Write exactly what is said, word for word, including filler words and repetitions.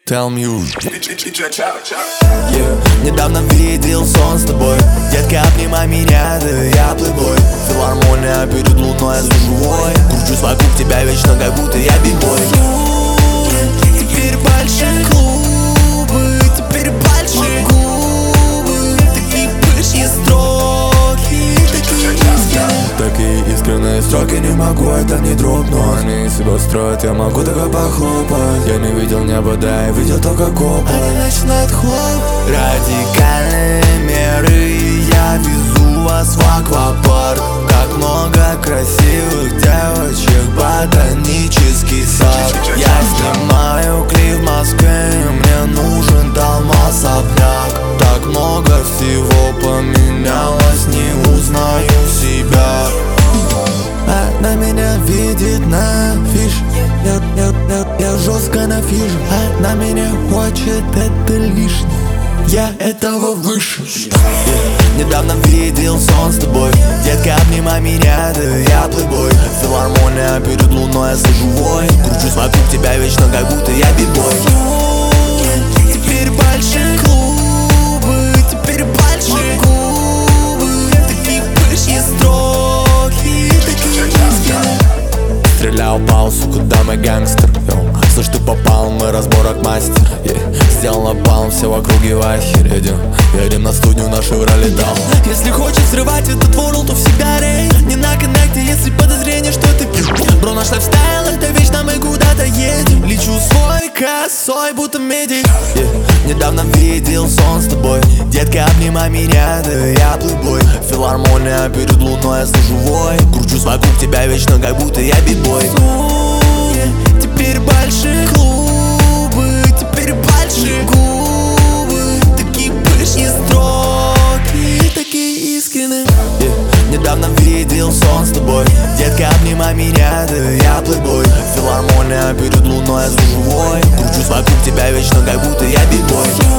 Tell me you. Yeah. Недавно видел сон с тобой. Детка, обнимай меня, да я плейбой. Филармония перед луной, я живой. Кручусь вокруг тебя вечно, как будто я бигбой. Теперь большие клубы, теперь большие губы. Такие пышные строки, такие искренние. Такие искренние строки, не могу, это не друг, но они себя строят, я могу только похлопать. Я не видел неба, да, я видел только копы. Они начинают хлопать. Радикальные меры, я везу вас в аквапарк. Как много красивых девочек, ботанический сад. Я снимаю клип в Москве, мне нужен там особняк. Так много всего поменялось, не узнаю себя. Она меня видит на фиш. Я, я, я, я жестко на фиш. Она меня хочет, это лишнее. Я этого выше. Yeah. Недавно видел сон с тобой. Детка, обнимай меня, да я плейбой. Филармония перед луной, я живой. Кручусь вокруг тебя вечно, как будто я бигбой. Теперь большие клубы, теперь большие губы. Такие пышные строки, такие искренние. Стрелял, упал, сука, да мой гангстер. Йоу. Слышь, ты попал, мой разборок мастер. yeah. Сделал напалм, все в округе в ахере. Едем, едем на студию, на Шевроле Дал. Если хочешь срывать этот ворл, то всегда рейд. Не на коннекте, если подозрение, что ты пи***. Бро, наш лайфстайл, это вечно мы куда-то едем. Лечу свой косой, будто медик. yeah. Недавно видел сон с тобой. Детка, обнимай меня, да я плейбой. Филармония перед луной, я живой. Кручусь вокруг тебя вечно, как будто я бигбой. Теперь большие клубы, теперь большие губы. Такие пышные строки, такие искренние. yeah. Недавно видел сон с тобой. Детка, обнимай меня, да я плейбой. Филармония перед луной, я живой. Кручусь вокруг тебя вечно, как будто я бигбой.